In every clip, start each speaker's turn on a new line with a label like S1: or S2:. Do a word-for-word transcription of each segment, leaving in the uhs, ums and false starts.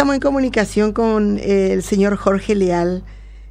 S1: estamos en comunicación con eh, el señor Jorge Leal.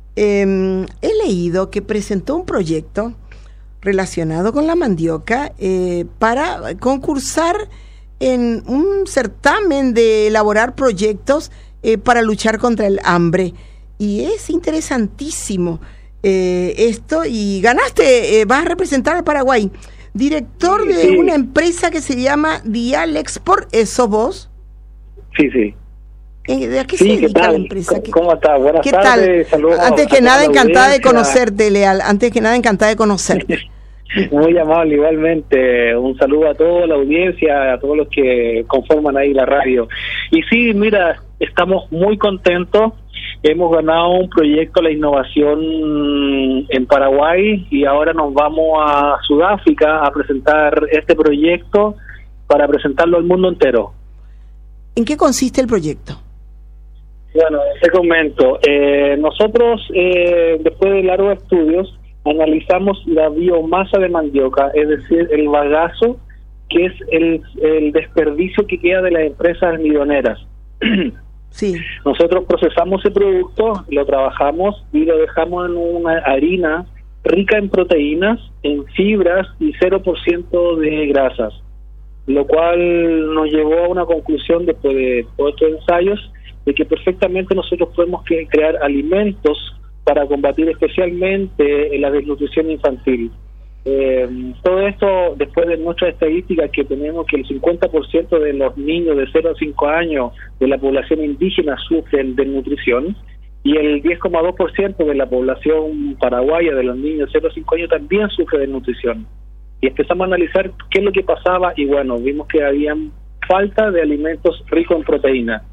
S1: Eh, he leído que presentó un proyecto relacionado con la mandioca eh, para concursar en un certamen de elaborar proyectos eh, para luchar contra el hambre. Y es interesantísimo eh, esto, y ganaste, eh, vas a representar al Paraguay. Director de
S2: sí.
S1: una empresa que se llama Dial Export, ¿eso vos?
S2: Sí, sí.
S1: ¿De a qué
S2: sí,
S1: se dedica
S2: ¿qué tal?
S1: la empresa?
S2: ¿Cómo, ¿Cómo está? Buenas
S1: ¿Qué
S2: tardes.
S1: tal?
S2: Saludos.
S1: Antes que
S2: a
S1: nada,
S2: la
S1: encantada de
S2: audiencia.
S1: conocerte, Leal. Antes que nada, encantada de conocerte.
S2: Muy amable, igualmente. Un saludo a toda la audiencia, a todos los que conforman ahí la radio. Y sí, mira, estamos muy contentos. Hemos ganado un proyecto, la innovación en Paraguay, y ahora nos vamos a Sudáfrica a presentar este proyecto para presentarlo al mundo entero.
S1: ¿En qué consiste el proyecto?
S2: Bueno, te comento. Eh, nosotros, eh, después de largos estudios, analizamos la biomasa de mandioca, es decir, el bagazo, que es el, el desperdicio que queda de las empresas almidoneras.
S1: Sí.
S2: Nosotros procesamos ese producto, lo trabajamos y lo dejamos en una harina rica en proteínas, en fibras y cero por ciento de grasas, lo cual nos llevó a una conclusión después de todos estos ensayos de que perfectamente nosotros podemos crear alimentos para combatir especialmente la desnutrición infantil. Eh, todo esto después de nuestras estadísticas, que tenemos que el cincuenta por ciento de los niños de cero a cinco años de la población indígena sufren desnutrición, y el diez coma dos por ciento de la población paraguaya de los niños de cero a cinco años también sufre desnutrición. Y empezamos a analizar qué es lo que pasaba, y bueno, vimos que había falta de alimentos ricos en proteína.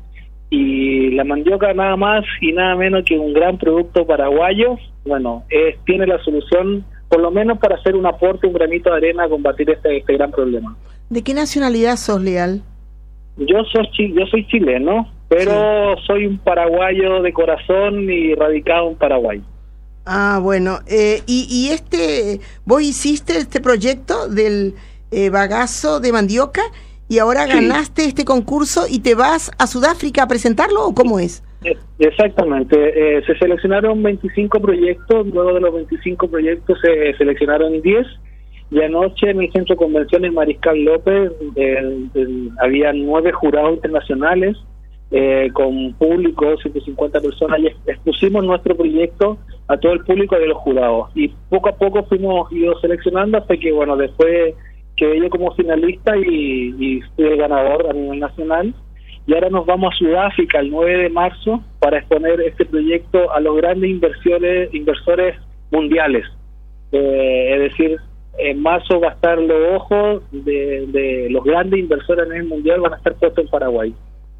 S2: Y la mandioca, nada más y nada menos que un gran producto paraguayo, bueno, es, tiene la solución, por lo menos para hacer un aporte, un granito de arena a combatir este, este gran problema.
S1: ¿De qué nacionalidad sos, Leal?
S2: Yo soy, yo soy chileno, pero sí. Soy un paraguayo de corazón y radicado en Paraguay.
S1: Ah, bueno, eh, y, y este, vos hiciste este proyecto del eh, bagazo de mandioca, y ahora ganaste sí. este concurso y te vas a Sudáfrica a presentarlo, ¿o cómo es?
S2: Exactamente, eh, se seleccionaron veinticinco proyectos, luego de los veinticinco proyectos se seleccionaron diez, y anoche en el Centro de Convenciones Mariscal López eh, eh, había nueve jurados internacionales eh, con público, ciento cincuenta personas, y expusimos nuestro proyecto a todo el público de los jurados, y poco a poco fuimos ido seleccionando hasta que, bueno, después quedé yo como finalista y, y fui el ganador a nivel nacional. Y ahora nos vamos a Sudáfrica el nueve de marzo para exponer este proyecto a los grandes inversiones, inversores mundiales. Eh, es decir, en marzo va a estar los ojos de, de los grandes inversores a nivel mundial, van a estar puestos en Paraguay.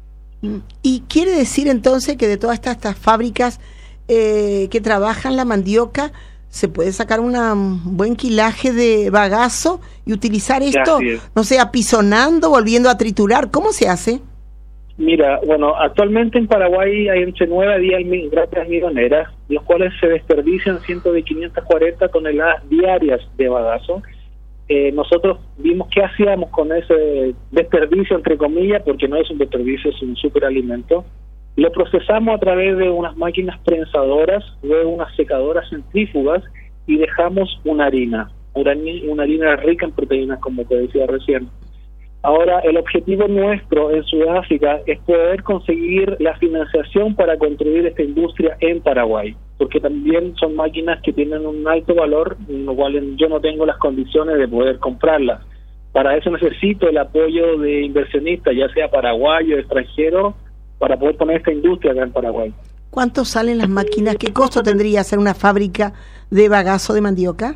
S1: ¿Y quiere decir entonces que de todas estas, estas fábricas eh, que trabajan la mandioca, se puede sacar una, un buen quilaje de bagazo y utilizar esto, no sé, apisonando, volviendo a triturar? ¿Cómo se hace?
S2: Mira, bueno, actualmente en Paraguay hay entre nueve a diez grandes almidoneras, los cuales se desperdician ciento de quinientas cuarenta toneladas diarias de bagazo. Eh, nosotros vimos qué hacíamos con ese desperdicio, entre comillas, porque no es un desperdicio, es un superalimento. Lo procesamos a través de unas máquinas prensadoras, luego unas secadoras centrífugas, y dejamos una harina, una, una harina rica en proteínas, como te decía recién. Ahora, el objetivo nuestro en Sudáfrica es poder conseguir la financiación para construir esta industria en Paraguay, porque también son máquinas que tienen un alto valor, en lo cual yo no tengo las condiciones de poder comprarlas. Para eso necesito el apoyo de inversionistas, ya sea paraguayo o extranjero, para poder poner esta industria acá en Paraguay.
S1: ¿Cuánto salen las máquinas? ¿Qué costo tendría hacer una fábrica de bagazo de mandioca?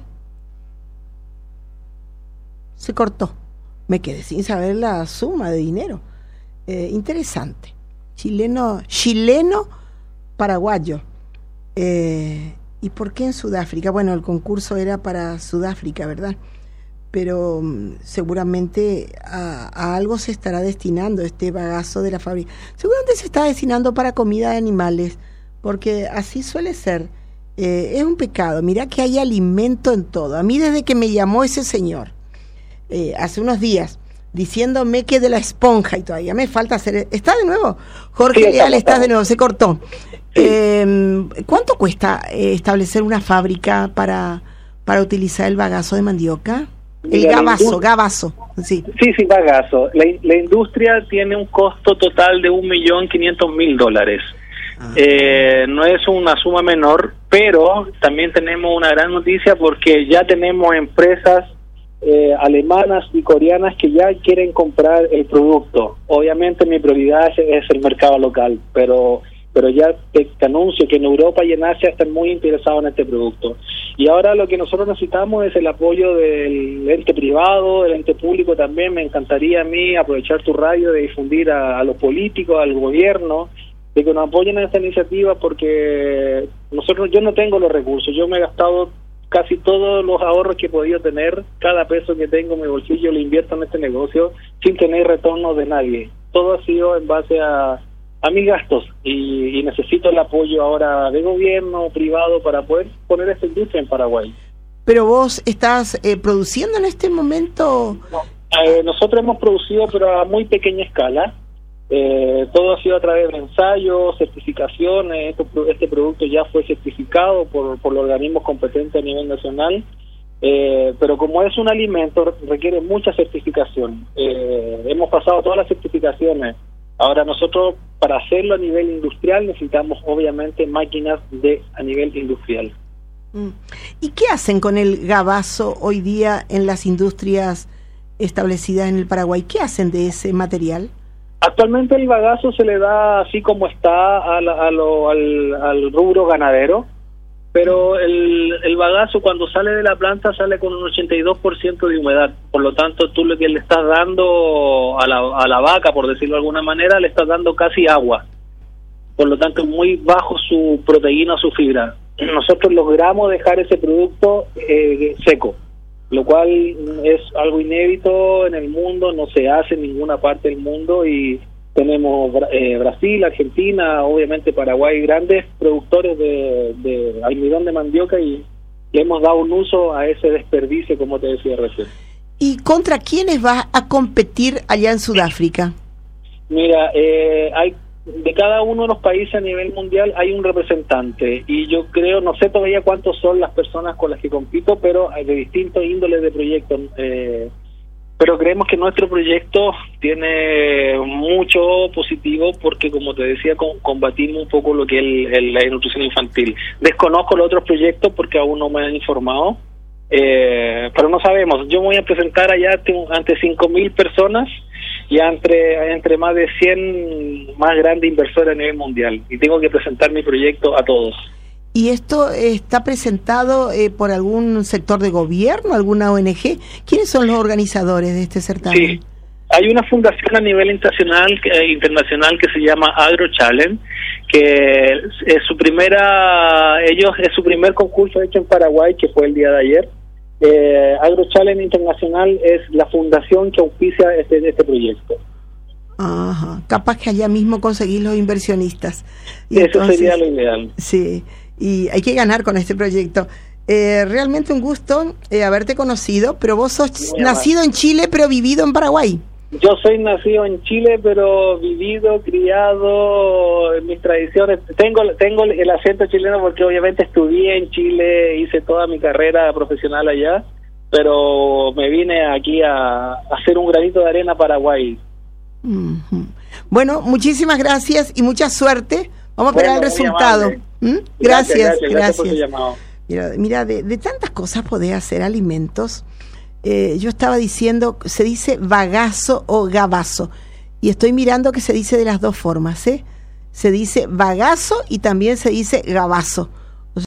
S1: Se cortó. Me quedé sin saber la suma de dinero. Eh, interesante. Chileno, chileno paraguayo. Eh, ¿Y por qué en Sudáfrica? Bueno, el concurso era para Sudáfrica, ¿verdad? Pero um, seguramente a, a algo se estará destinando este bagazo de la fábrica. Seguramente se está destinando para comida de animales, porque así suele ser. Eh, es un pecado. Mirá que hay alimento en todo. A mí, desde que me llamó ese señor, eh, hace unos días, diciéndome que de la esponja, y todavía me falta hacer... ¿Está de nuevo? Jorge
S2: Sí,
S1: Leal,
S2: estamos,
S1: estás de
S2: estamos.
S1: nuevo, se cortó.
S2: Sí.
S1: Eh, ¿Cuánto cuesta eh, establecer una fábrica para, para utilizar el bagazo de mandioca? El
S2: Mira, la
S1: gabazo,
S2: industria-
S1: gabazo, sí.
S2: Sí, sí, bagazo. La, la industria tiene un costo total de un millón quinientos mil dólares.
S1: Ah.
S2: Eh, no es una suma menor, pero también tenemos una gran noticia porque ya tenemos empresas eh, alemanas y coreanas que ya quieren comprar el producto. Obviamente mi prioridad es, es el mercado local, pero pero ya te, te anuncio que en Europa y en Asia están muy interesados en este producto. Y ahora lo que nosotros necesitamos es el apoyo del ente privado, del ente público también. Me encantaría a mí aprovechar tu radio de difundir a, a los políticos, al gobierno, de que nos apoyen en esta iniciativa, porque nosotros yo no tengo los recursos. Yo me he gastado casi todos los ahorros que he podido tener. Cada peso que tengo en mi bolsillo lo invierto en este negocio sin tener retorno de nadie. Todo ha sido en base a a mis gastos y, y necesito el apoyo ahora de gobierno, privado, para poder poner esta industria en Paraguay.
S1: Pero vos estás eh, produciendo en este momento...
S2: No, eh, nosotros hemos producido, pero a muy pequeña escala. Eh, todo ha sido a través de ensayos, certificaciones. Esto, este producto ya fue certificado por, por los organismos competentes a nivel nacional. Eh, pero como es un alimento, requiere mucha certificación. Eh, hemos pasado todas las certificaciones. Ahora nosotros, para hacerlo a nivel industrial, necesitamos obviamente máquinas de a nivel industrial.
S1: ¿Y qué hacen con el gabazo hoy día en las industrias establecidas en el Paraguay? ¿Qué hacen de ese material?
S2: Actualmente el bagazo se le da así como está a la, a lo, al, al rubro ganadero, pero el, el bagazo cuando sale de la planta sale con un ochenta y dos por ciento de humedad. Por lo tanto, tú lo que le estás dando a la, a la vaca, por decirlo de alguna manera, le estás dando casi agua. Por lo tanto, es muy bajo su proteína, su fibra. Nosotros logramos dejar ese producto eh, seco, lo cual es algo inédito en el mundo, no se hace en ninguna parte del mundo, y tenemos eh, Brasil, Argentina, obviamente Paraguay, grandes productores de, de almidón de mandioca, y le hemos dado un uso a ese desperdicio, como te decía recién.
S1: ¿Y contra quiénes vas a competir allá en Sudáfrica?
S2: Mira, eh, hay de cada uno de los países a nivel mundial hay un representante, y yo creo, no sé todavía cuántos son las personas con las que compito, pero hay de distintos índoles de proyectos. Eh, pero creemos que nuestro proyecto tiene mucho positivo porque, como te decía, con, combatimos un poco lo que es el, el, la nutrición infantil. Desconozco los otros proyectos porque aún no me han informado, eh, pero no sabemos. Yo me voy a presentar allá ante cinco mil personas y entre, entre más de cien más grandes inversores a nivel mundial, y tengo que presentar mi proyecto a todos.
S1: ¿Y esto está presentado eh, por algún sector de gobierno, alguna O N G? ¿Quiénes son los organizadores de este certamen?
S2: Sí, hay una fundación a nivel internacional, eh, internacional que se llama Agro Challenge, que es su primera, ellos es su primer concurso hecho en Paraguay, que fue el día de ayer. Eh, Agro Challenge Internacional es la fundación que auspicia este, este proyecto.
S1: Ajá, capaz que allá mismo conseguís los inversionistas. Y
S2: Eso
S1: entonces,
S2: sería lo ideal.
S1: Sí, y hay que ganar con este proyecto. Eh, realmente un gusto eh, haberte conocido, pero vos sos
S2: Muy
S1: nacido
S2: amable.
S1: en Chile, pero vivido en Paraguay.
S2: Yo soy nacido en Chile, pero vivido, criado en mis tradiciones. Tengo tengo el acento chileno porque obviamente estudié en Chile, hice toda mi carrera profesional allá, pero me vine aquí a, a hacer un granito de arena a Paraguay.
S1: Uh-huh. Bueno, muchísimas gracias y mucha suerte. Vamos a esperar
S2: Bueno,
S1: el
S2: muy
S1: resultado.
S2: amable.
S1: ¿Mm?
S2: Gracias,
S1: Gracias,
S2: gracias, gracias por su llamado.
S1: Mira, mira de, de tantas cosas podés hacer alimentos. Eh, yo estaba diciendo, se dice bagazo o gabazo, y estoy mirando que se dice de las dos formas, ¿eh? Se dice bagazo y también se dice gabazo.